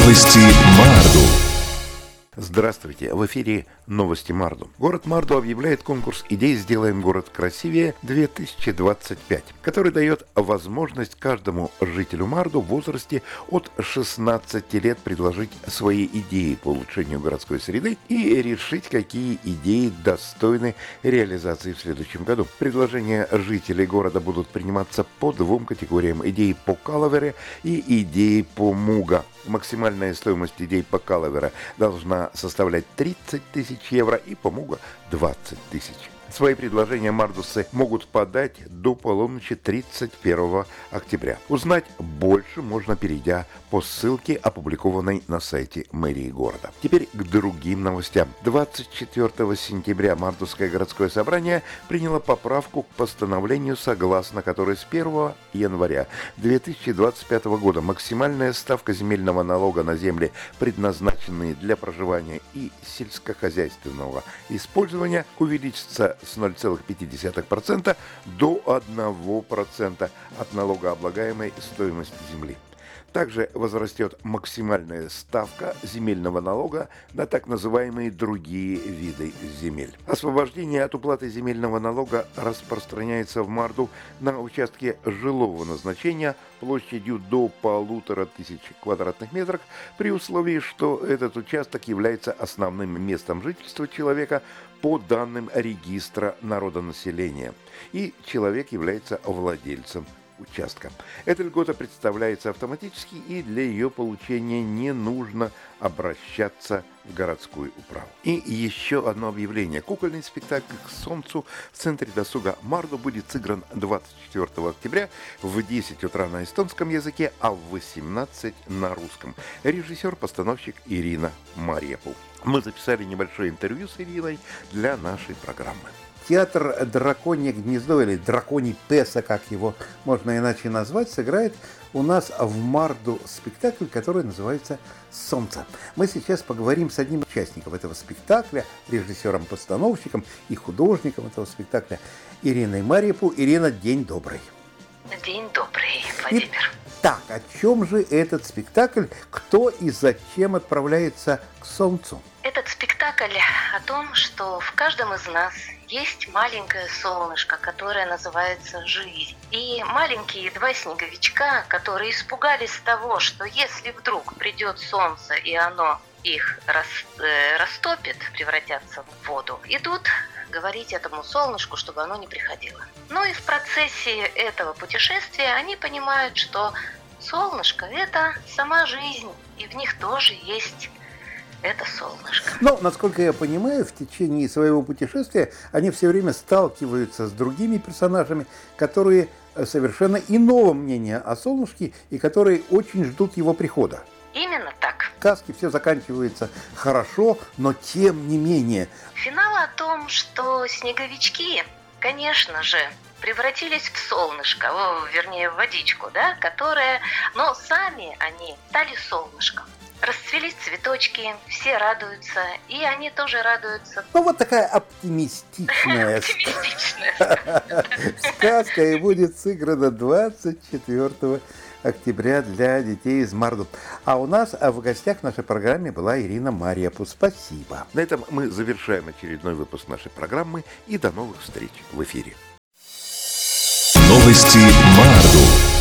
Новости Марду. Здравствуйте! В эфире новости Марду. Город Марду объявляет конкурс «Идеи сделаем город красивее-2025», который дает возможность каждому жителю Марду в возрасте от 16 лет предложить свои идеи по улучшению городской среды и решить, какие идеи достойны реализации в следующем году. Предложения жителей города будут приниматься по двум категориям: идеи по Калавере и идеи по Муга. Максимальная стоимость идей по Калавера должна составлять 30 тысяч евро и по Муга 20 тысяч. Свои предложения мардусы могут подать до полуночи 31 октября. Узнать больше можно, перейдя по ссылке, опубликованной на сайте мэрии города. Теперь к другим новостям. 24 сентября Мардусское городское собрание приняло поправку к постановлению, согласно которой с 1 января 2025 года максимальная ставка земельного налога на земли, предназначенные для проживания и сельскохозяйственного использования, увеличится с 0,5% до 1% от налогооблагаемой стоимости земли. Также возрастет максимальная ставка земельного налога на так называемые другие виды земель. Освобождение от уплаты земельного налога распространяется в Марду на участке жилого назначения площадью до 1500 квадратных метров при условии, что этот участок является основным местом жительства человека по данным регистра народонаселения, и человек является владельцем участка. Эта льгота представляется автоматически, и для ее получения не нужно обращаться в городскую управу. И еще одно объявление. Кукольный спектакль «К солнцу» в центре досуга Марду будет сыгран 24 октября в 10 утра на эстонском языке, а в 18 на русском. Режиссер-постановщик Ирина Марьяпу. Мы записали небольшое интервью с Ириной для нашей программы. Театр «Драконье гнездо» или «Драконий Песа», как его можно иначе назвать, сыграет у нас в Марду спектакль, который называется «Солнце». Мы сейчас поговорим с одним из участников этого спектакля, режиссером-постановщиком и художником этого спектакля Ириной Марьяпу. Ирина, день добрый. День добрый, Владимир. Так, о чем же этот спектакль? Кто и зачем отправляется к солнцу? Этот спектакль о том, что в каждом из нас есть маленькое солнышко, которое называется жизнь. И маленькие два снеговичка, которые испугались того, что если вдруг придет солнце и оно их растопит, превратятся в воду, идут говорить этому солнышку, чтобы оно не приходило. Ну и в процессе этого путешествия они понимают, что солнышко – это сама жизнь, и в них тоже есть это солнышко. Но, насколько я понимаю, в течение своего путешествия они все время сталкиваются с другими персонажами, которые совершенно иного мнения о солнышке и которые очень ждут его прихода. Именно так. В сказке все заканчивается хорошо, но тем не менее. Финал о том, что снеговички, конечно же, превратились в солнышко, вернее, в водичку, да, но сами они стали солнышком. Расцвели цветочки, все радуются, и они тоже радуются. Ну, вот такая оптимистичная сказка, и будет сыграна 24 октября для детей из Марду. А у нас в гостях в нашей программе была Ирина Марьяпу. Спасибо. На этом мы завершаем очередной выпуск нашей программы, и до новых встреч в эфире. Новости Марду.